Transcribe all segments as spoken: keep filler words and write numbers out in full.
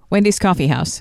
Wendy's Coffee House.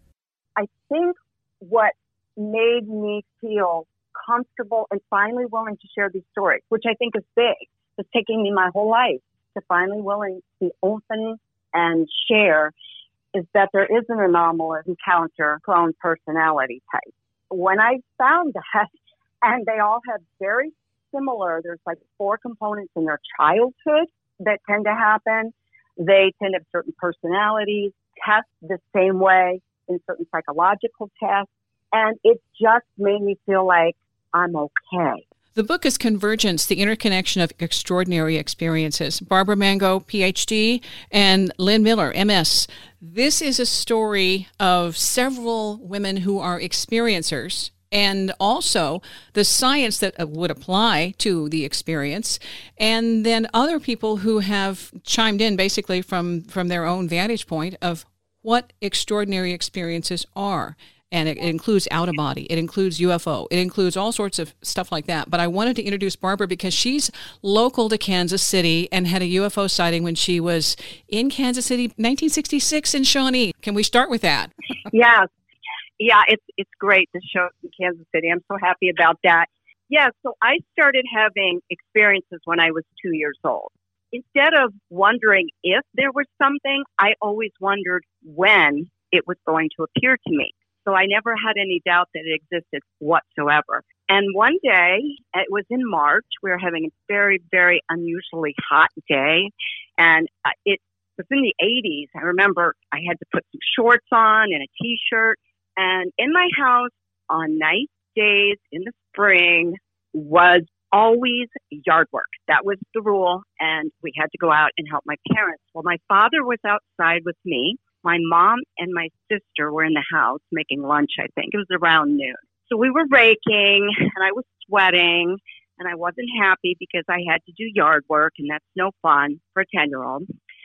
I think what made me feel comfortable and finally willing to share these stories, which I think is big. It's taking me my whole life to finally willing to be open and share, is that there is an anomalous encounter clone personality type. When I found that, and they all have very similar, there's like four components in their childhood that tend to happen. They tend to have certain personalities, test the same way in certain psychological tests, and it just made me feel like I'm okay. The book is Convergence, the Interconnection of Extraordinary Experiences. Barbara Mango, P H D, and Lynn Miller, M S. This is a story of several women who are experiencers, and also the science that would apply to the experience, and then other people who have chimed in basically from, from their own vantage point of what extraordinary experiences are. And it includes out-of-body, it includes U F O, it includes all sorts of stuff like that. But I wanted to introduce Barbara because she's local to Kansas City and had a U F O sighting when she was in Kansas City, nineteen sixty-six in Shawnee. Can we start with that? Yes. Yeah, it's it's great to show up in Kansas City. I'm so happy about that. Yeah, so I started having experiences when I was two years old. Instead of wondering if there was something, I always wondered when it was going to appear to me. So I never had any doubt that it existed whatsoever. And one day, it was in March, we were having a very, very unusually hot day. And it was in the eighties. I remember I had to put some shorts on and a T-shirt. And in my house, on nice days in the spring, was always yard work. That was the rule. And we had to go out and help my parents. Well, my father was outside with me. My mom and my sister were in the house making lunch, I think. It was around noon. So we were raking, and I was sweating, and I wasn't happy because I had to do yard work, and that's no fun for a ten-year-old.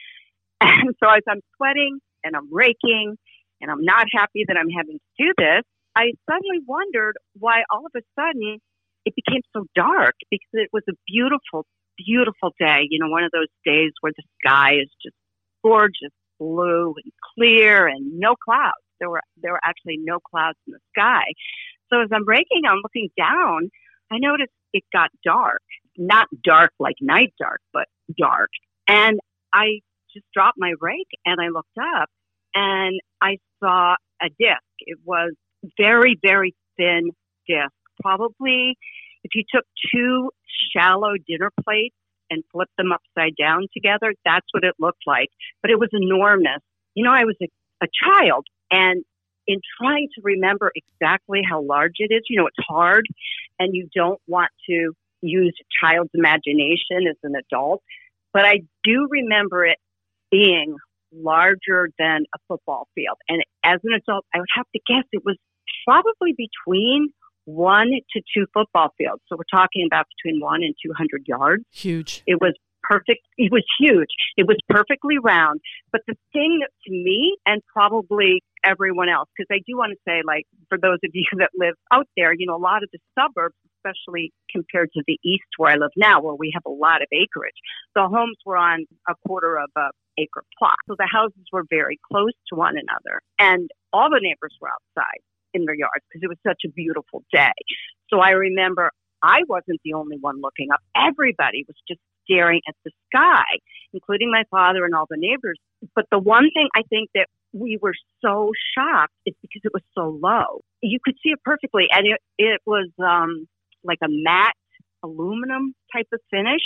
And so as I'm sweating, and I'm raking, and I'm not happy that I'm having to do this, I suddenly wondered why all of a sudden it became so dark, because it was a beautiful, beautiful day. You know, one of those days where the sky is just gorgeous, blue and clear and no clouds. There were there were actually no clouds in the sky. So as I'm raking, I'm looking down, I noticed it got dark. Not dark like night dark, but dark. And I just dropped my rake and I looked up and I saw a disc. It was very, very thin disc. Probably if you took two shallow dinner plates and flipped them upside down together, that's what it looked like. But it was enormous. You know, I was a, a child, and in trying to remember exactly how large it is, you know, it's hard, and you don't want to use a child's imagination as an adult. But I do remember it being larger than a football field. And as an adult, I would have to guess it was probably between one to two football fields. So we're talking about between one and two hundred yards. Huge. It was perfect. It was huge. It was perfectly round. But the thing that to me, and probably everyone else, because I do want to say, like, for those of you that live out there, you know, a lot of the suburbs, especially compared to the east where I live now, where we have a lot of acreage, the homes were on a quarter of a acre plot. So the houses were very close to one another. And all the neighbors were outside in their yards because it was such a beautiful day. So I remember I wasn't the only one looking up. Everybody was just staring at the sky, including my father and all the neighbors. But the one thing I think that we were so shocked is because it was so low. You could see it perfectly. And it, it was um, like a matte aluminum type of finish.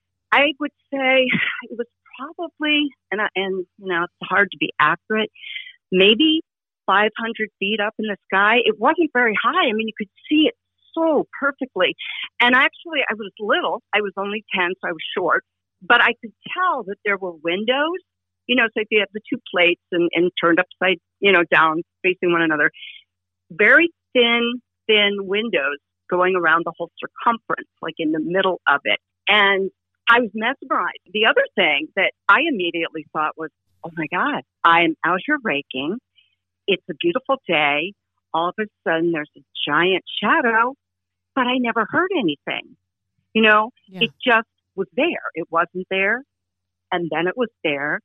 I would say it was probably, and, I, and you know, it's hard to be accurate, maybe five hundred feet up in the sky. It wasn't very high. I mean, you could see it so perfectly. And actually, I was little. I was only ten, so I was short. But I could tell that there were windows. You know, so if you have the two plates and, and turned upside, you know, down, facing one another, very thin, thin windows going around the whole circumference, like in the middle of it. And I was mesmerized. The other thing that I immediately thought was, oh my God, I'm out here raking. It's a beautiful day. All of a sudden, there's a giant shadow, but I never heard anything. You know, yeah. It just was there. It wasn't there, and then it was there,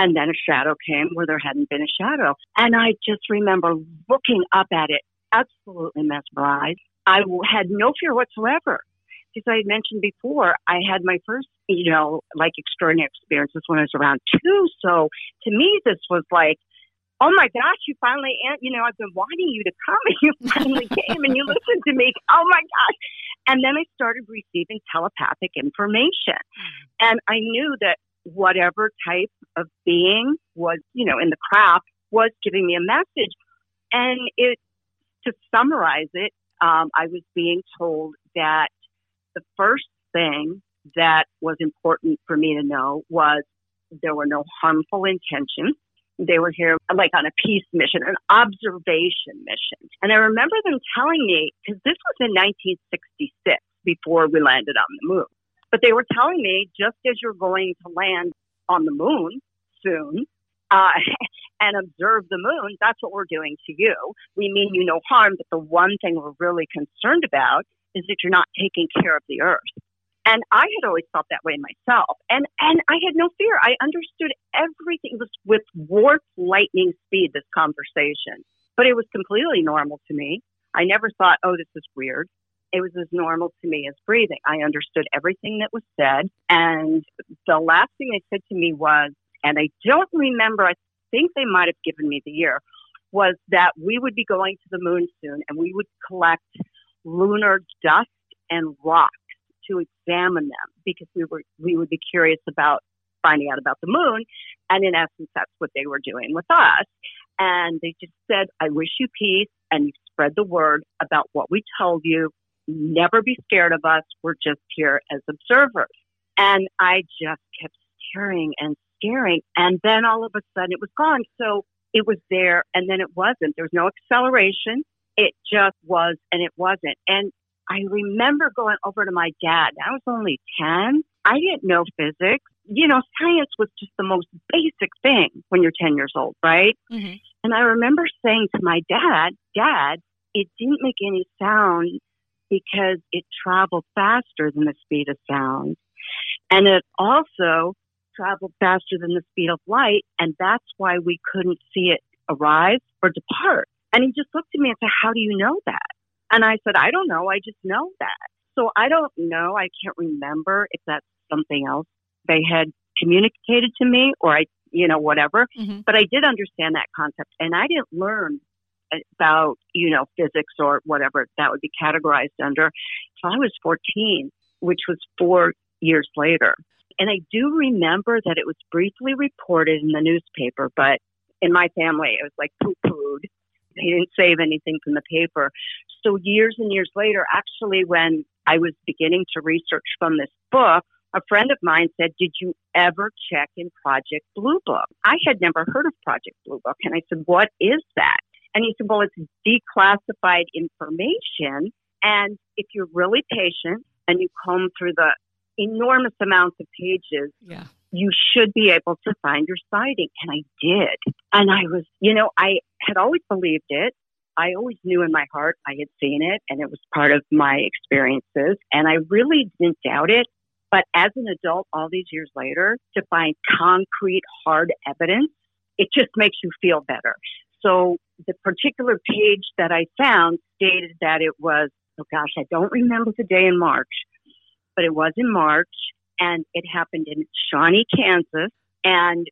And then a shadow came where there hadn't been a shadow. And I just remember looking up at it, absolutely mesmerized. I had no fear whatsoever. Because I had mentioned before, I had my first, you know, like extraordinary experiences when I was around two. So to me, this was like, oh my gosh, you finally, you know, I've been wanting you to come and you finally came and you listened to me. Oh my gosh. And then I started receiving telepathic information. And I knew that whatever type of being was, you know, in the craft was giving me a message. And it, to summarize it, um, I was being told that the first thing that was important for me to know was there were no harmful intentions. They were here like on a peace mission, an observation mission. And I remember them telling me, because this was in nineteen sixty-six, before we landed on the moon. But they were telling me, just as you're going to land on the moon soon uh, and observe the moon, that's what we're doing to you. We mean you no harm, but the one thing we're really concerned about is that you're not taking care of the earth. And I had always felt that way myself. And and I had no fear. I understood everything. It was with warp lightning speed, this conversation. But it was completely normal to me. I never thought, oh, this is weird. It was as normal to me as breathing. I understood everything that was said. And the last thing they said to me was, and I don't remember, I think they might have given me the year, was that we would be going to the moon soon and we would collect lunar dust and rocks to examine them because we were we would be curious about finding out about the moon. And in essence, that's what they were doing with us. And they just said, I wish you peace, and you spread the word about what we told you. Never be scared of us. We're just here as observers. And I just kept staring and staring. And then all of a sudden it was gone. So it was there and then it wasn't. There was no acceleration. It just was and it wasn't. And I remember going over to my dad. I was only ten. I didn't know physics. You know, science was just the most basic thing when you're ten years old, right? Mm-hmm. And I remember saying to my dad, Dad, it didn't make any sound because it traveled faster than the speed of sound. And it also traveled faster than the speed of light. And that's why we couldn't see it arrive or depart. And he just looked at me and said, how do you know that? And I said, I don't know. I just know that. So I don't know. I can't remember if that's something else they had communicated to me or I, you know, whatever. Mm-hmm. But I did understand that concept. And I didn't learn about, you know, physics or whatever that would be categorized under until I was fourteen, which was four years later. And I do remember that it was briefly reported in the newspaper, but in my family, it was like poo-pooed. They didn't save anything from the paper. So years and years later, actually, when I was beginning to research from this book, a friend of mine said, did you ever check in Project Blue Book? I had never heard of Project Blue Book. And I said, what is that? And he said, well, it's declassified information. And if you're really patient and you comb through the enormous amounts of pages, yeah. you should be able to find your sighting. And I did. And I was, you know, I had always believed it. I always knew in my heart I had seen it and it was part of my experiences. And I really didn't doubt it. But as an adult, all these years later, to find concrete, hard evidence, it just makes you feel better. So the particular page that I found stated that it was, oh gosh, I don't remember the day in March, but it was in March and it happened in Shawnee, Kansas. And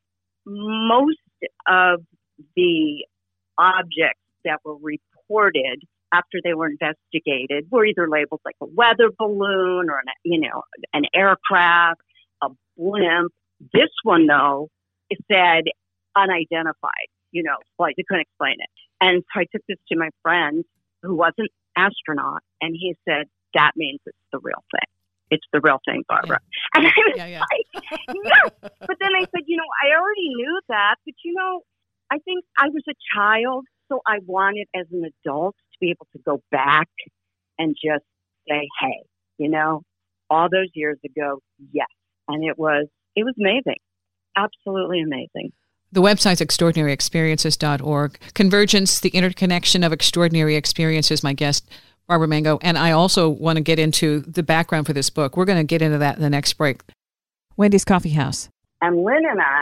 most of the objects that were reported after they were investigated were either labeled like a weather balloon or an, you know, an aircraft, a blimp. This one, though, it said unidentified, you know, like they couldn't explain it. And so I took this to my friend who was an astronaut, and he said, that means it's the real thing. It's the real thing, Barbara. Yeah. And I was yeah, yeah. like, yes. But then I said, you know, I already knew that, but, you know, I think I was a child, so I wanted as an adult to be able to go back and just say, hey, you know, all those years ago, yes. And it was, it was amazing. Absolutely amazing. The website's extraordinary experiences dot org. Convergence, the interconnection of extraordinary experiences, my guest, Barbara Mango. And I also want to get into the background for this book. We're going to get into that in the next break. Wendy's Coffee House. And Lynn and I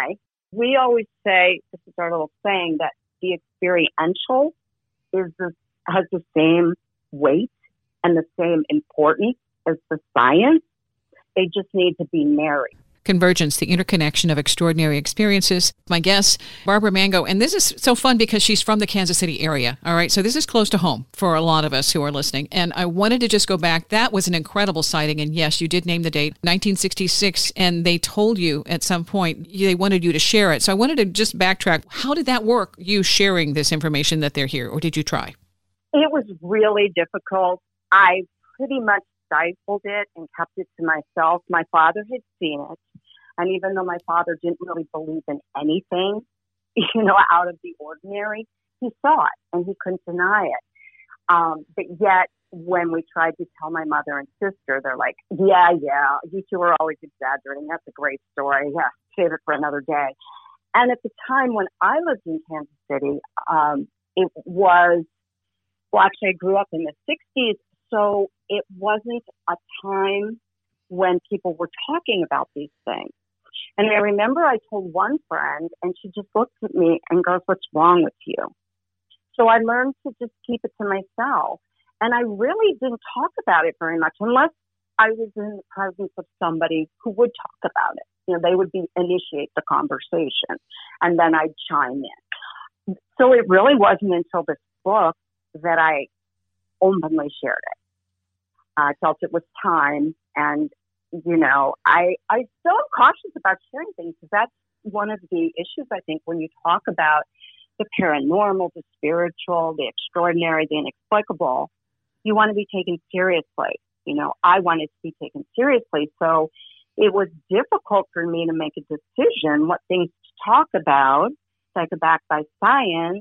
We always say, this is our little saying, that the experiential is the, has the same weight and the same importance as the science. They just need to be married. Convergence, the interconnection of extraordinary experiences. My guest, Barbara Mango, and this is so fun because she's from the Kansas City area, all right? So this is close to home for a lot of us who are listening. And I wanted to just go back. That was an incredible sighting. And yes, you did name the date, nineteen sixty-six, and they told you at some point they wanted you to share it. So I wanted to just backtrack. How did that work, you sharing this information that they're here, or did you try? It was really difficult. I pretty much stifled it and kept it to myself. My father had seen it. And even though my father didn't really believe in anything, you know, out of the ordinary, he saw it and he couldn't deny it. Um, but yet, when we tried to tell my mother and sister, they're like, yeah, yeah, you two are always exaggerating. That's a great story. Yeah, save it for another day. And at the time when I lived in Kansas City, um, it was, well, actually, I grew up in the sixties, so it wasn't a time when people were talking about these things. And I remember I told one friend, and she just looked at me and goes, what's wrong with you? So I learned to just keep it to myself. And I really didn't talk about it very much unless I was in the presence of somebody who would talk about it. You know, they would be initiate the conversation, and then I'd chime in. So it really wasn't until this book that I openly shared it. I felt it was time, and you know, I, I still am cautious about sharing things because that's one of the issues, I think, when you talk about the paranormal, the spiritual, the extraordinary, the inexplicable, you want to be taken seriously. You know, I wanted to be taken seriously. So it was difficult for me to make a decision what things to talk about, take it back by science,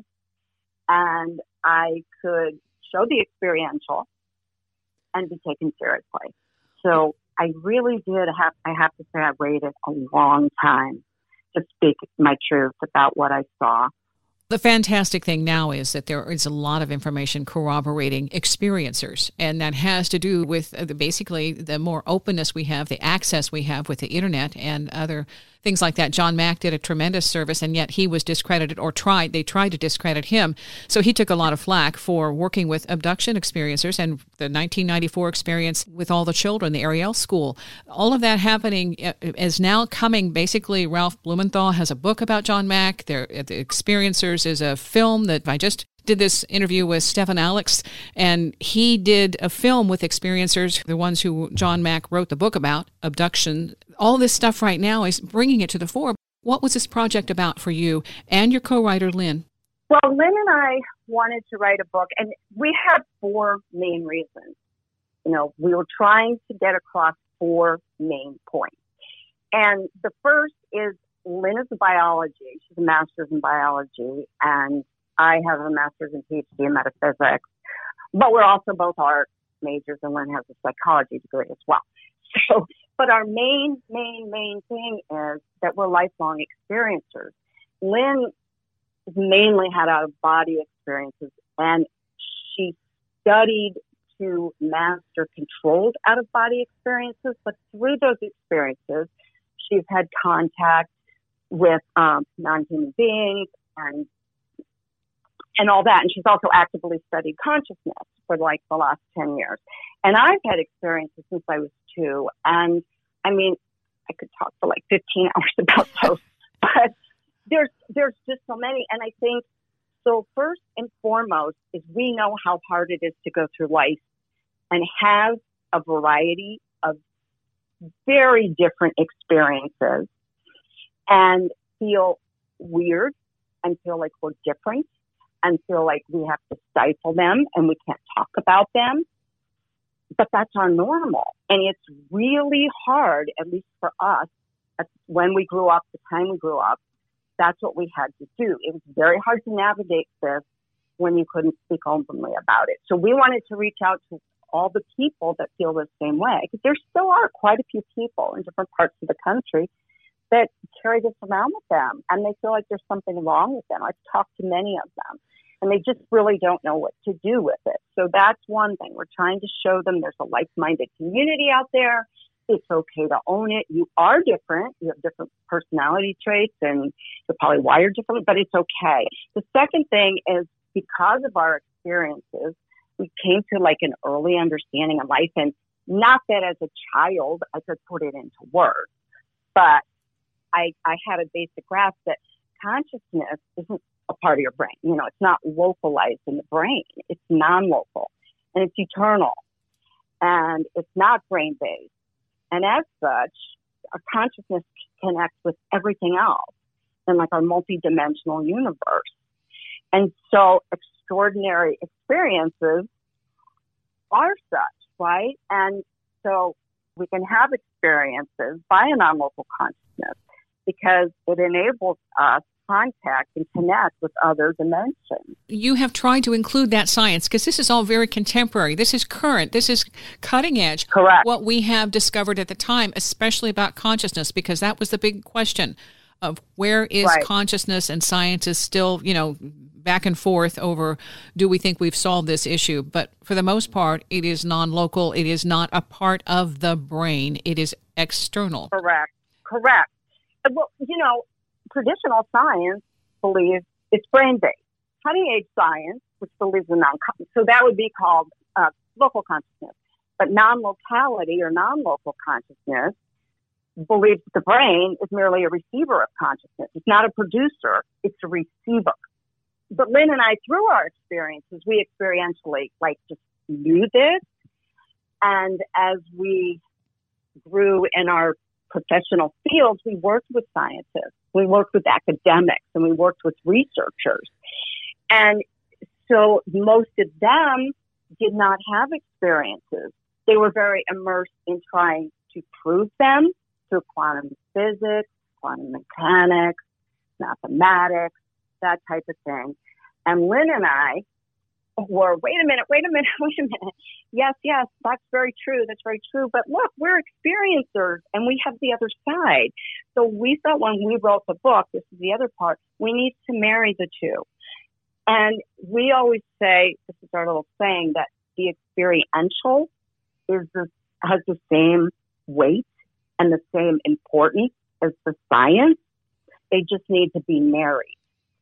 and I could show the experiential and be taken seriously. So I really did have, I have to say I waited a long time to speak my truth about what I saw. The fantastic thing now is that there is a lot of information corroborating experiencers, and that has to do with uh, the, basically the more openness we have, the access we have with the internet and other things like that. John Mack did a tremendous service, and yet he was discredited or tried, they tried to discredit him. So he took a lot of flack for working with abduction experiencers and the nineteen ninety-four experience with all the children, the Ariel School. All of that happening is now coming. Basically, Ralph Blumenthal has a book about John Mack. There, the experiencers is a film that I just did this interview with Stephen Alex, and he did a film with experiencers, the ones who John Mack wrote the book about, abduction. All this stuff right now is bringing it to the fore. What was this project about for you and your co-writer, Lynn? Well, Lynn and I wanted to write a book, and we had four main reasons. You know, we were trying to get across four main points. And the first is Lynn is a biology. She's a master's in biology, and I have a master's in PhD in metaphysics. But we're also both art majors, and Lynn has a psychology degree as well. So, but our main, main, main thing is that we're lifelong experiencers. Lynn mainly had out-of-body experiences, and she studied to master controlled out-of-body experiences. But through those experiences, she's had contact with um, non-human beings and and all that. And she's also actively studied consciousness for like the last ten years. And I've had experiences since I was two. And I mean, I could talk for like fifteen hours about those, but there's, there's just so many. And I think, so first and foremost is we know how hard it is to go through life and have a variety of very different experiences and feel weird and feel like we're different and feel like we have to stifle them and we can't talk about them. But that's our normal. And it's really hard, at least for us, when we grew up, the time we grew up, that's what we had to do. It was very hard to navigate this when you couldn't speak openly about it. So we wanted to reach out to all the people that feel the same way, because there still are quite a few people in different parts of the country that carry this around with them, and they feel like there's something wrong with them. I've talked to many of them, and they just really don't know what to do with it. So that's one thing. We're trying to show them there's a like-minded community out there It's okay to own it. You are different. You have different personality traits and you're probably wired differently, but it's okay. The second thing is because of our experiences, we came to like an early understanding of life. And not that as a child I could put it into words, but I, I had a basic grasp that consciousness isn't a part of your brain. You know, it's not localized in the brain. It's non-local and it's eternal and it's not brain-based. And as such, our consciousness connects with everything else in like our multidimensional universe. And so extraordinary experiences are such, right? And so we can have experiences by a non-local consciousness because it enables us contact and connect with other dimensions. You have tried to include that science because this is all very contemporary. This is current. This is cutting edge. Correct. What we have discovered at the time, especially about consciousness, because that was the big question of where is right. consciousness, and science is still, you know, back and forth over do we think we've solved this issue. But for the most part, it is non-local. It is not a part of the brain. It is external. Correct. Correct. Well, you know, traditional science believes it's brain-based. Cutting-edge science, which believes in non so that would be called uh, local consciousness. But non-locality or non-local consciousness believes the brain is merely a receiver of consciousness. It's not a producer, it's a receiver. But Lynn and I, through our experiences, we experientially like just knew this. And as we grew in our professional fields, we worked with scientists, we worked with academics, and we worked with researchers. And so most of them did not have experiences. They were very immersed in trying to prove them through quantum physics, quantum mechanics, mathematics, that type of thing. And Lynn and I were, wait a minute, wait a minute, wait a minute. Yes, yes, that's very true. That's very true. But look, we're experiencers and we have the other side. So we thought when we wrote the book, this is the other part, we need to marry the two. And we always say, this is our little saying, that the experiential is the, has the same weight and the same importance as the science. They just need to be married.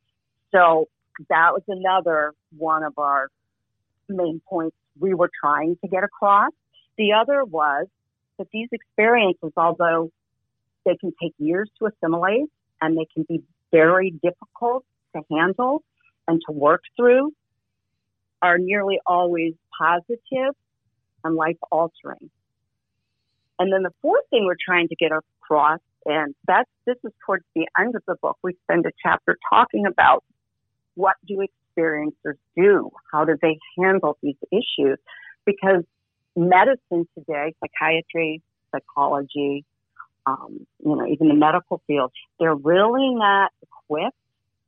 So that was another one of our main points we were trying to get across. The other was that these experiences, although they can take years to assimilate and they can be very difficult to handle and to work through, are nearly always positive and life-altering. And then the fourth thing we're trying to get across, and that's this is towards the end of the book, we spend a chapter talking about what do experiencers do? How do they handle these issues? Because medicine today, psychiatry, psychology, um, you know, even the medical field, they're really not equipped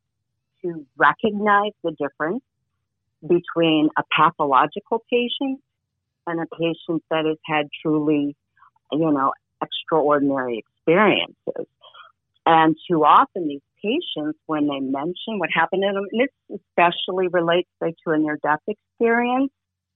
to recognize the difference between a pathological patient and a patient that has had truly, you know, extraordinary experiences. And too often these patients, when they mention what happened to them, and this especially relates say, to a near-death experience,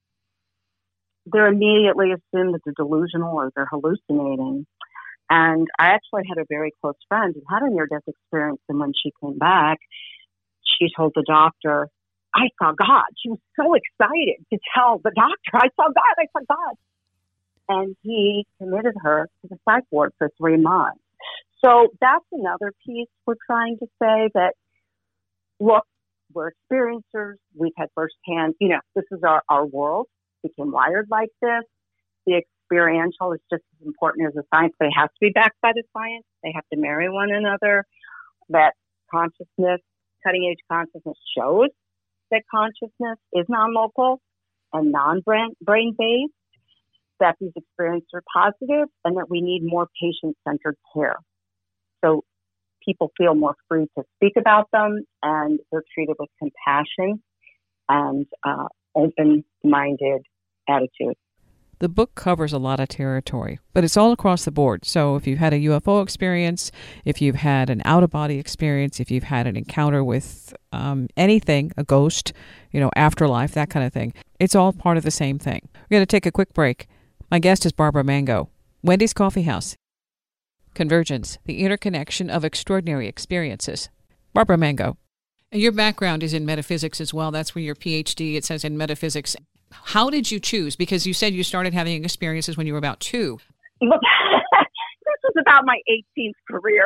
they're immediately assumed that they're delusional or they're hallucinating. And I actually had a very close friend who had a near-death experience, and when she came back, she told the doctor, I saw God. She was so excited to tell the doctor, I saw God, I saw God. And he committed her to the psych ward for three months. So that's another piece we're trying to say, that, look, we're experiencers. We've had firsthand, you know, this is our, our world. We became wired like this. The experiential is just as important as the science. They have to be backed by the science. They have to marry one another. That consciousness, cutting-edge consciousness shows that consciousness is non-local and non-brain-based, that these experiences are positive, and that we need more patient-centered care. So people feel more free to speak about them, and they're treated with compassion and uh, open-minded attitude. The book covers a lot of territory, but it's all across the board. So if you've had a U F O experience, if you've had an out-of-body experience, if you've had an encounter with um, anything, a ghost, you know, afterlife, that kind of thing, it's all part of the same thing. We're going to take a quick break. My guest is Barbara Mango. Wendy's Coffee House. Convergence, the interconnection of extraordinary experiences. Barbara Mango. And your background is in metaphysics as well. That's where your P H D, it says, in metaphysics. How did you choose? Because you said you started having experiences when you were about two. Well, this was about my eighteenth career.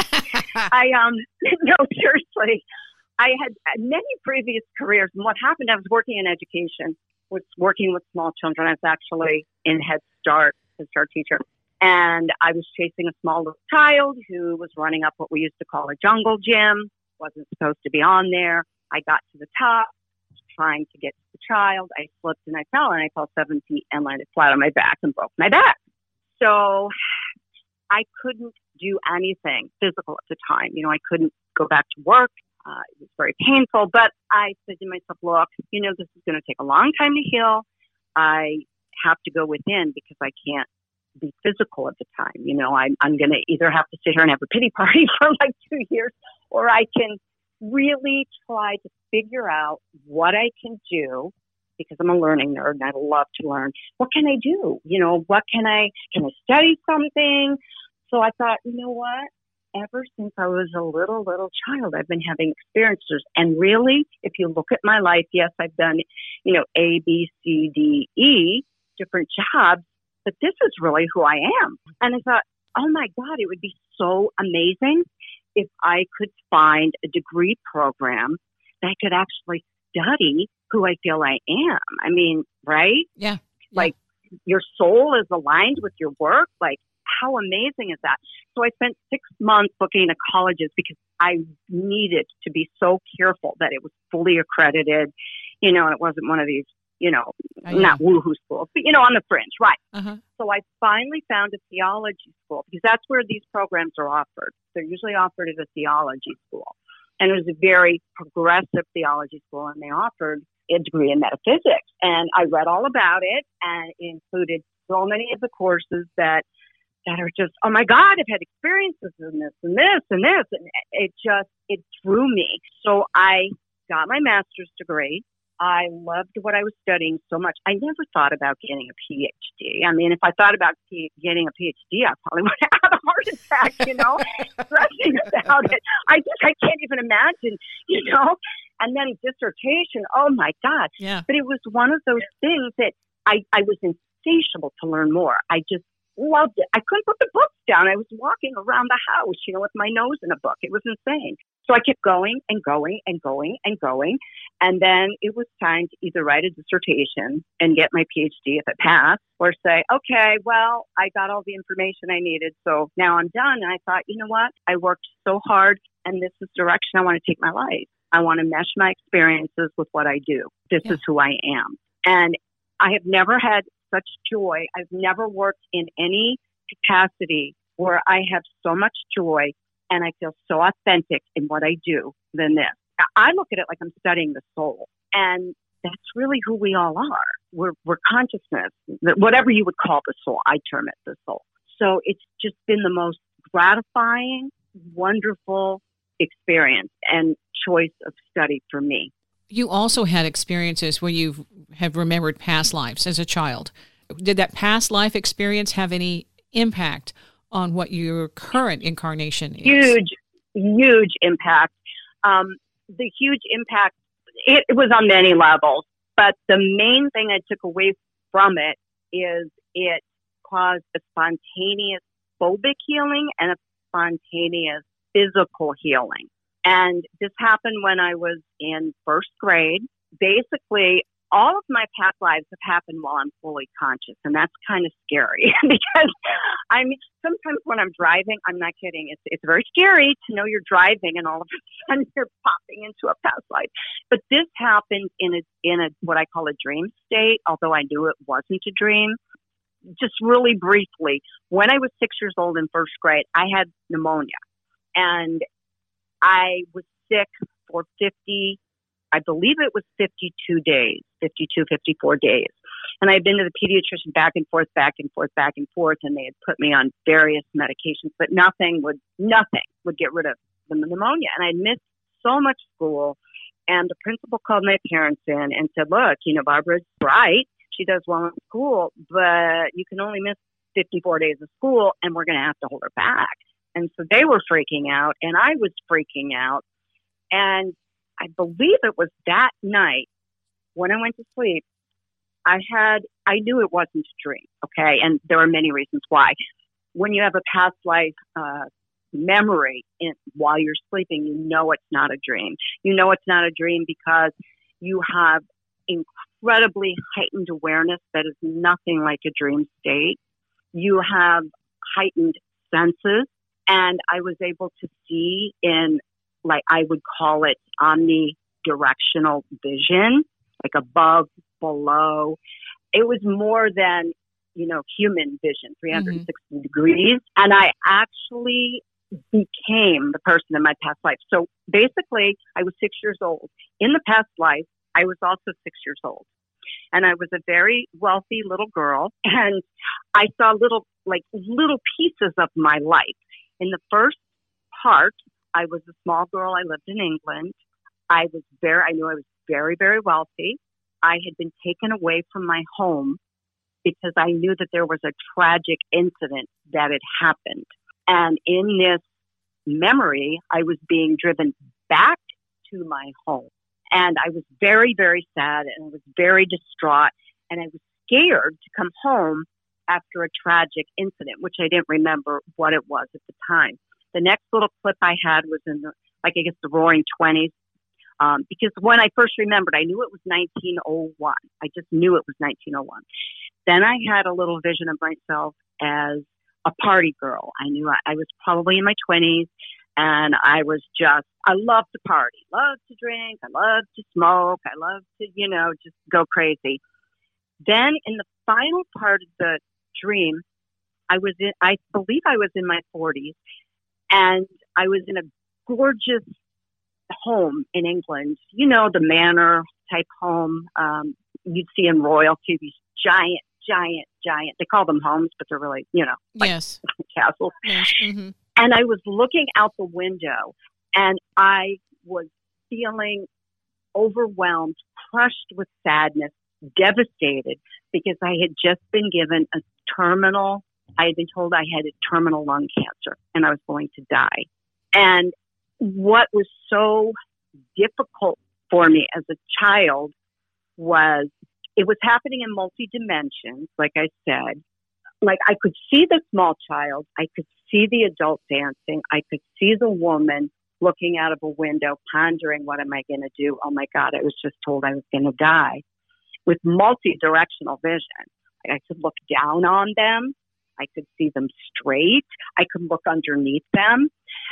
I, um, no, seriously, I had many previous careers. And what happened, I was working in education, was working with small children. I was actually in Head Start, Head Start teacher. And I was chasing a small little child who was running up what we used to call a jungle gym. Wasn't supposed to be on there. I got to the top, trying to get to the child. I slipped and I fell, and I fell seven feet and landed flat on my back and broke my back. So I couldn't do anything physical at the time. You know, I couldn't go back to work. Uh, it was very painful. But I said to myself, look, you know, this is going to take a long time to heal. I have to go within because I can't be physical at the time. You know, I'm, I'm going to either have to sit here and have a pity party for like two years, or I can really try to figure out what I can do, because I'm a learning nerd and I love to learn. What can I do? You know, what can I, can I study something? So I thought, you know what? Ever since I was a little, little child, I've been having experiences. And really, if you look at my life, yes, I've done, you know, A, B, C, D, E, different jobs, but this is really who I am. And I thought, oh my God, it would be so amazing if I could find a degree program that I could actually study who I feel I am. I mean, right? Yeah. yeah. Like your soul is aligned with your work. Like, how amazing is that? So I spent six months looking at colleges because I needed to be so careful that it was fully accredited, you know, and it wasn't one of these, you know, oh, yeah. not woohoo schools, but, you know, on the fringe, right? Uh-huh. So I finally found a theology school because that's where these programs are offered. They're usually offered at a theology school. And it was a very progressive theology school, and they offered a degree in metaphysics. And I read all about it, and it included so many of the courses that that are just, oh my God, I've had experiences in this and this and this. And it just, it drew me. So I got my master's degree. I loved what I was studying so much. I never thought about getting a P H D. I mean, if I thought about P- getting a P H D, I probably would have had a heart attack, you know, stressing about it. I just, I can't even imagine, you know, and then dissertation. Oh my God. Yeah. But it was one of those things that I, I was insatiable to learn more. I just loved it. I couldn't put the books down. I was walking around the house, you know, with my nose in a book. It was insane. So I kept going and going and going and going. And then it was time to either write a dissertation and get my P H D if it passed, or say, okay, well, I got all the information I needed, so now I'm done. And I thought, you know what? I worked so hard, and this is the direction I want to take my life. I want to mesh my experiences with what I do. This yeah. is who I am. And I have never had such joy. I've never worked in any capacity where I have so much joy and I feel so authentic in what I do than this. I look at it like I'm studying the soul, and that's really who we all are. We're, we're consciousness, whatever you would call the soul. I term it the soul. So it's just been the most gratifying, wonderful experience and choice of study for me. You also had experiences where you have remembered past lives as a child. Did that past life experience have any impact on what your current incarnation is? Huge, huge impact. Um, the huge impact, it, it was on many levels, but the main thing I took away from it is it caused a spontaneous phobic healing and a spontaneous physical healing. And this happened when I was in first grade. Basically, all of my past lives have happened while I'm fully conscious, and that's kind of scary because I mean, sometimes when I'm driving, I'm not kidding. It's it's very scary to know you're driving and all of a sudden you're popping into a past life. But this happened in a in a what I call a dream state, although I knew it wasn't a dream. Just really briefly, when I was six years old in first grade, I had pneumonia, and I was sick for fifty, I believe it was fifty-two days, fifty-two, fifty-four days. And I had been to the pediatrician back and forth, back and forth, back and forth, and they had put me on various medications, but nothing would, nothing would get rid of the pneumonia. And I missed so much school. And the principal called my parents in and said, look, you know, Barbara's right. She does well in school, but you can only miss fifty-four days of school and we're going to have to hold her back. And so they were freaking out and I was freaking out. And I believe it was that night when I went to sleep, I had, I knew it wasn't a dream. Okay. And there are many reasons why. When you have a past life uh, memory in, while you're sleeping, you know it's not a dream. You know it's not a dream because you have incredibly heightened awareness that is nothing like a dream state. You have heightened senses, and I was able to see in, like, I would call it omnidirectional vision, like above, below. It was more than, you know, human vision, three hundred sixty mm-hmm. degrees. And I actually became the person in my past life. So basically, I was six years old. In the past life, I was also six years old. And I was a very wealthy little girl. And I saw little, like little pieces of my life. In the first part, I was a small girl. I lived in England. I was very, I knew I was very, very wealthy. I had been taken away from my home because I knew that there was a tragic incident that had happened. And in this memory, I was being driven back to my home. And I was very, very sad and I was very distraught. And I was scared to come home after a tragic incident, which I didn't remember what it was at the time. The next little clip I had was in the, like, I guess the roaring twenties. Um, because when I first remembered, I knew it was nineteen oh one. I just knew it was nineteen oh one. Then I had a little vision of myself as a party girl. I knew I, I was probably in my twenties, and I was just, I loved to party, loved to drink, I loved to smoke, I loved to, you know, just go crazy. Then in the final part of the dream, I was in, I believe I was in my forties, and I was in a gorgeous home in England, you know, the manor type home um, you'd see in royalty, these giant, giant, giant, they call them homes, but they're really, you know, like yes. castles. Yes. Mm-hmm. And I was looking out the window and I was feeling overwhelmed, crushed with sadness, devastated because I had just been given a terminal, I had been told I had a terminal lung cancer and I was going to die. And what was so difficult for me as a child was it was happening in multi-dimensions, like I said. Like I could see the small child, I could see the adult dancing, I could see the woman looking out of a window, pondering, what am I going to do? Oh my God, I was just told I was going to die. With multi-directional vision, I could look down on them, I could see them straight, I could look underneath them.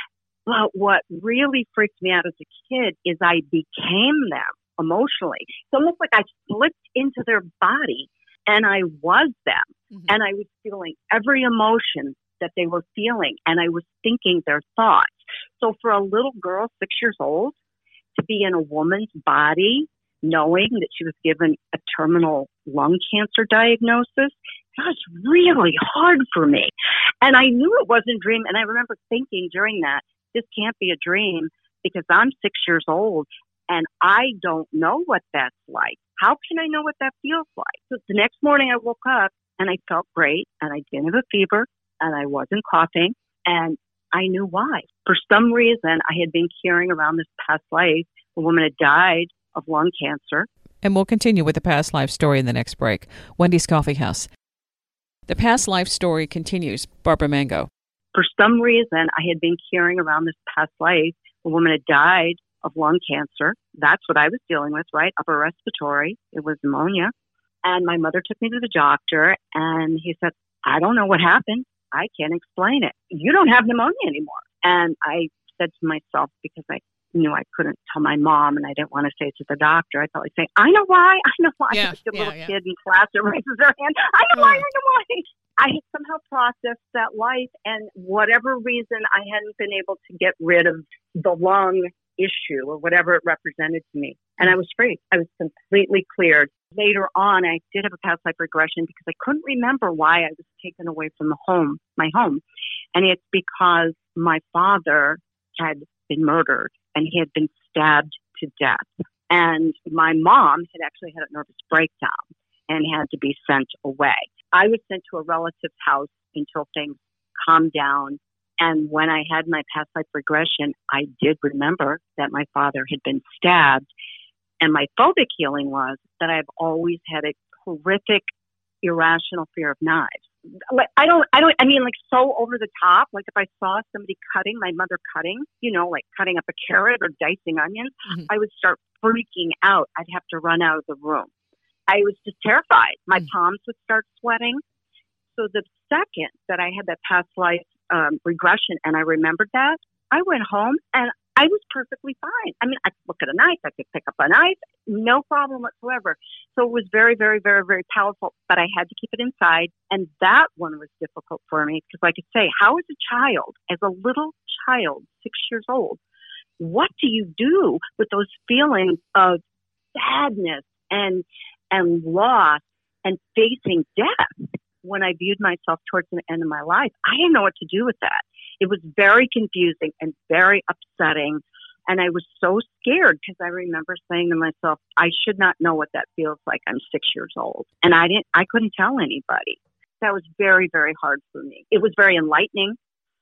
But what really freaked me out as a kid is I became them emotionally. It's almost like I slipped into their body and I was them. Mm-hmm. And I was feeling every emotion that they were feeling. And I was thinking their thoughts. So for a little girl, six years old, to be in a woman's body, knowing that she was given a terminal lung cancer diagnosis, that was really hard for me. And I knew it wasn't a dream. And I remember thinking during that, this can't be a dream because I'm six years old and I don't know what that's like. How can I know what that feels like? So the next morning I woke up and I felt great and I didn't have a fever and I wasn't coughing and I knew why. For some reason, I had been carrying around this past life. A woman had died of lung cancer. And we'll continue with the past life story in the next break. Wendy's Coffee House. The past life story continues. Barbara Mango. For some reason, I had been carrying around this past life. A woman had died of lung cancer. That's what I was dealing with, right? Upper respiratory. It was pneumonia. And my mother took me to the doctor and he said, I don't know what happened. I can't explain it. You don't have pneumonia anymore. And I said to myself, because I knew I couldn't tell my mom and I didn't want to say it to the doctor, I felt like saying, I know why. I know why. Yeah, Like a yeah, little yeah. kid in class that raises their hand. I know why. I know why. I had somehow processed that life, and whatever reason, I hadn't been able to get rid of the lung issue or whatever it represented to me. And I was free. I was completely cleared. Later on, I did have a past life regression because I couldn't remember why I was taken away from the home, my home. And it's because my father had been murdered and he had been stabbed to death. And my mom had actually had a nervous breakdown and had to be sent away. I was sent to a relative's house until things calmed down. And when I had my past life regression, I did remember that my father had been stabbed. And my phobic healing was that I've always had a horrific, irrational fear of knives. Like, I don't, I don't, I mean, like so over the top. Like if I saw somebody cutting, my mother cutting, you know, like cutting up a carrot or dicing onions, mm-hmm. I would start freaking out. I'd have to run out of the room. I was just terrified. My mm-hmm. palms would start sweating. So the second that I had that past life um, regression and I remembered that, I went home and I was perfectly fine. I mean, I could look at a knife. I could pick up a knife. No problem whatsoever. So it was very, very, very, very powerful. But I had to keep it inside. And that one was difficult for me because, like I say, how as a child, as a little child, six years old, what do you do with those feelings of sadness and and loss and facing death? When I viewed myself towards the end of my life, I didn't know what to do with that. It was very confusing and very upsetting. And I was so scared because I remember saying to myself, I should not know what that feels like. I'm six years old. And I didn't, I couldn't tell anybody. That was very, very hard for me. It was very enlightening.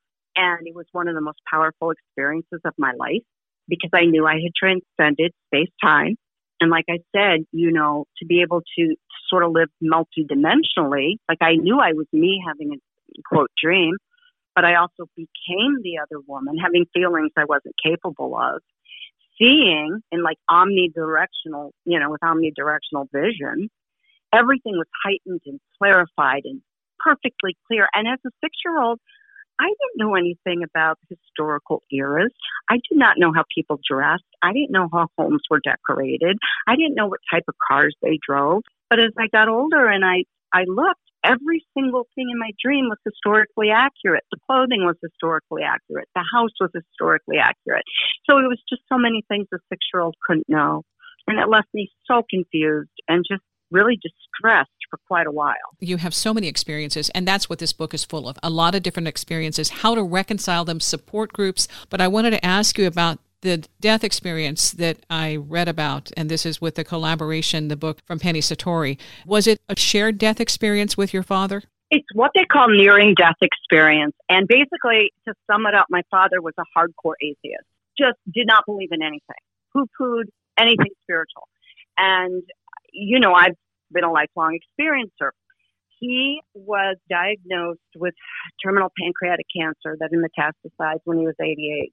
And it was one of the most powerful experiences of my life because I knew I had transcended space-time. And like I said, you know, to be able to sort of live multidimensionally, like I knew I was me having a quote dream, but I also became the other woman, having feelings I wasn't capable of, seeing in like omnidirectional, you know, with omnidirectional vision, everything was heightened and clarified and perfectly clear. And as a six-year-old, I didn't know anything about historical eras. I did not know how people dressed. I didn't know how homes were decorated. I didn't know what type of cars they drove. But as I got older and I, I looked, every single thing in my dream was historically accurate. The clothing was historically accurate. The house was historically accurate. So it was just so many things a six-year-old couldn't know. And it left me so confused and just really distressed for quite a while. You have so many experiences, and that's what this book is full of. A lot of different experiences, how to reconcile them, support groups. But I wanted to ask you about the death experience that I read about, and this is with the collaboration, the book from Penny Sartori. Was it a shared death experience with your father? It's what they call nearing death experience. And basically, to sum it up, my father was a hardcore atheist, just did not believe in anything, poo-pooed anything spiritual. And, you know, I've been a lifelong experiencer. He was diagnosed with terminal pancreatic cancer that had metastasized when he was eighty-eight.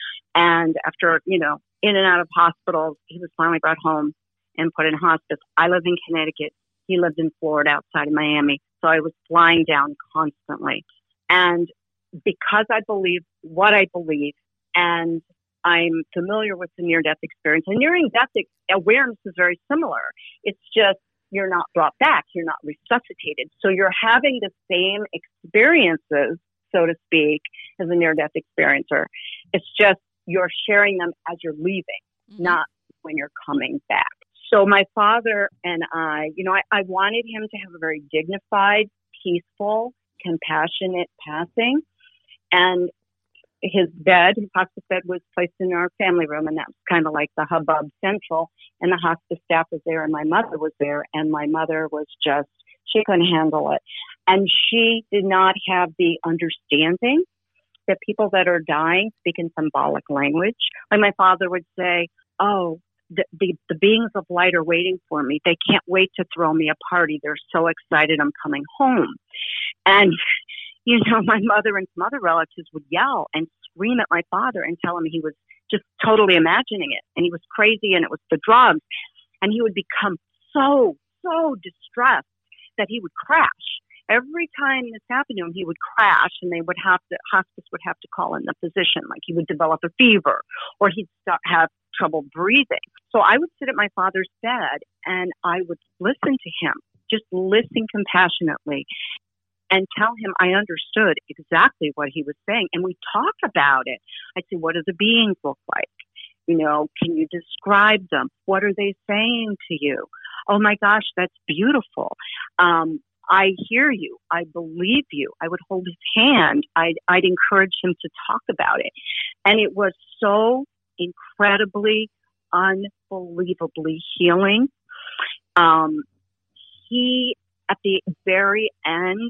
And after, you know, in and out of hospitals, he was finally brought home and put in hospice. I live in Connecticut. He lived in Florida outside of Miami. So I was flying down constantly. And because I believe what I believe, and I'm familiar with the near-death experience, and nearing-death awareness is very similar. It's just you're not brought back. You're not resuscitated. So you're having the same experiences, so to speak, as a near-death experiencer. It's just you're sharing them as you're leaving, mm-hmm. not when you're coming back. So my father and I, you know, I, I wanted him to have a very dignified, peaceful, compassionate passing. And his bed, his hospice bed was placed in our family room, and that was kind of like the hubbub central. And the hospice staff was there, and my mother was there, and my mother was just, she couldn't handle it. And she did not have the understanding that people that are dying speak in symbolic language. Like my father would say, oh, the, the, the beings of light are waiting for me. They can't wait to throw me a party. They're so excited I'm coming home. And, you know, my mother and some other relatives would yell and scream at my father and tell him he was just totally imagining it. And he was crazy and it was the drugs. And he would become so, so distressed that he would crash. Every time this happened to him, he would crash, and they would have to, hospice would have to call in the physician. Like he would develop a fever, or he'd start, have trouble breathing. So I would sit at my father's bed, and I would listen to him, just listen compassionately, and tell him I understood exactly what he was saying. And we talk about it. I'd say, what do the beings look like? You know, can you describe them? What are they saying to you? Oh my gosh, that's beautiful. Um, I hear you. I believe you. I would hold his hand. I'd, I'd encourage him to talk about it. And it was so incredibly, unbelievably healing. Um, he at the very end,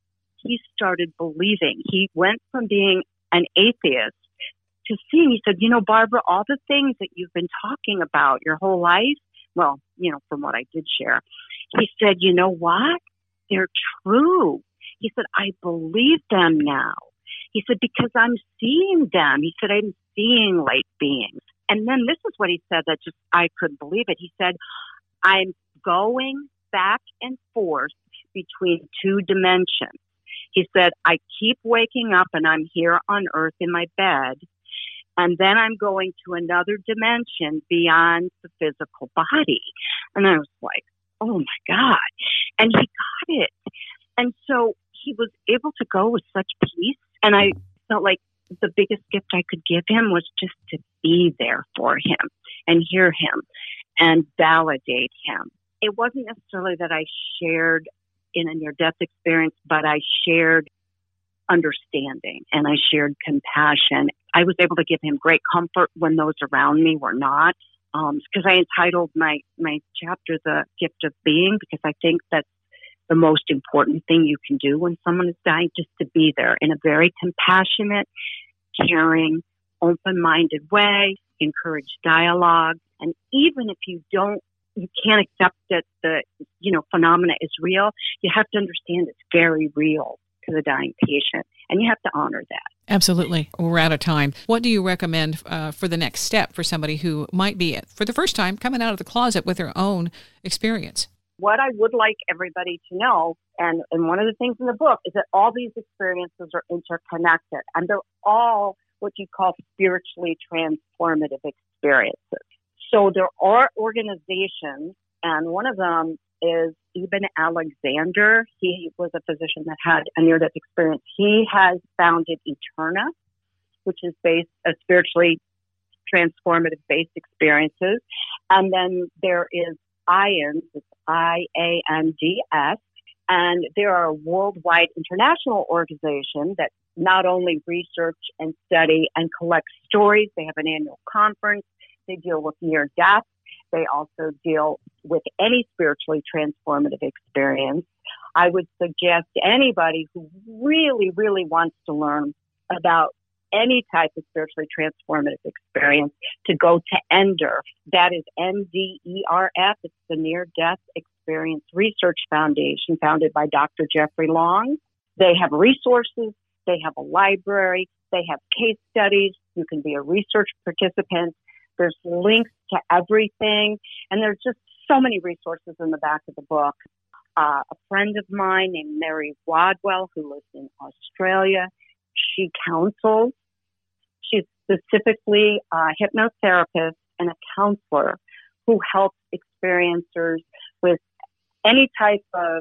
he started believing. He went from being an atheist to seeing. He said, you know, Barbara, all the things that you've been talking about your whole life, well, you know, from what I did share, he said, you know what? They're true. He said, I believe them now. He said, because I'm seeing them. He said, I'm seeing light beings. And then this is what he said that just, I couldn't believe it. He said, I'm going back and forth between two dimensions. He said, I keep waking up and I'm here on earth in my bed. And then I'm going to another dimension beyond the physical body. And I was like, oh my God. And he got it. And so he was able to go with such peace. And I felt like the biggest gift I could give him was just to be there for him and hear him and validate him. It wasn't necessarily that I shared in a near-death experience, but I shared understanding and I shared compassion. I was able to give him great comfort when those around me were not, because um, I entitled my, my chapter The Gift of Being, because I think that's the most important thing you can do when someone is dying, just to be there in a very compassionate, caring, open-minded way, encourage dialogue. And even if you don't, you can't accept that the, you know, phenomena is real, you have to understand it's very real to the dying patient, and you have to honor that. Absolutely. We're out of time. What do you recommend uh, for the next step for somebody who might be, for the first time, coming out of the closet with their own experience? What I would like everybody to know, and, and one of the things in the book, is that all these experiences are interconnected, and they're all what you call spiritually transformative experiences. So there are organizations, and one of them is Eben Alexander. He was a physician that had a near-death experience. He has founded Eterna, which is based uh, spiritually transformative based experiences. And then there is I A N D S, it's I A N D S, and they are a worldwide international organization that not only research and study and collect stories, they have an annual conference, they deal with near death, they also deal with any spiritually transformative experience. I would suggest anybody who really, really wants to learn about any type of spiritually transformative experience to go to ENDERF. That is N D E R F. It's the Near Death Experience Research Foundation, founded by Doctor Jeffrey Long. They have resources. They have a library. They have case studies. You can be a research participant. There's links to everything. And there's just so many resources in the back of the book. Uh, a friend of mine named Mary Wadwell, who lives in Australia, she counsels. She's specifically a hypnotherapist and a counselor who helps experiencers with any type of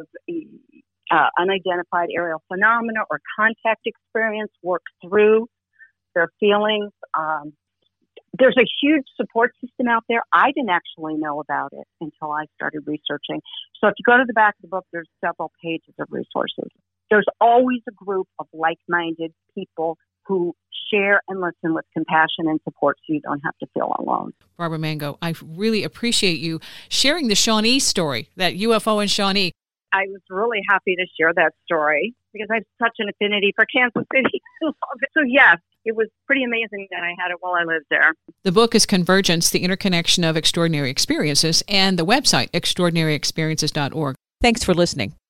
uh, unidentified aerial phenomena or contact experience, work through their feelings. Um, there's a huge support system out there. I didn't actually know about it until I started researching. So if you go to the back of the book, there's several pages of resources. There's always a group of like-minded people who share and listen with compassion and support so you don't have to feel alone. Barbara Mango, I really appreciate you sharing the Shawnee story, that U F O in Shawnee. I was really happy to share that story because I have such an affinity for Kansas City. So yes, it was pretty amazing that I had it while I lived there. The book is Convergence, the Interconnection of Extraordinary Experiences, and the website, extraordinary experiences dot org. Thanks for listening.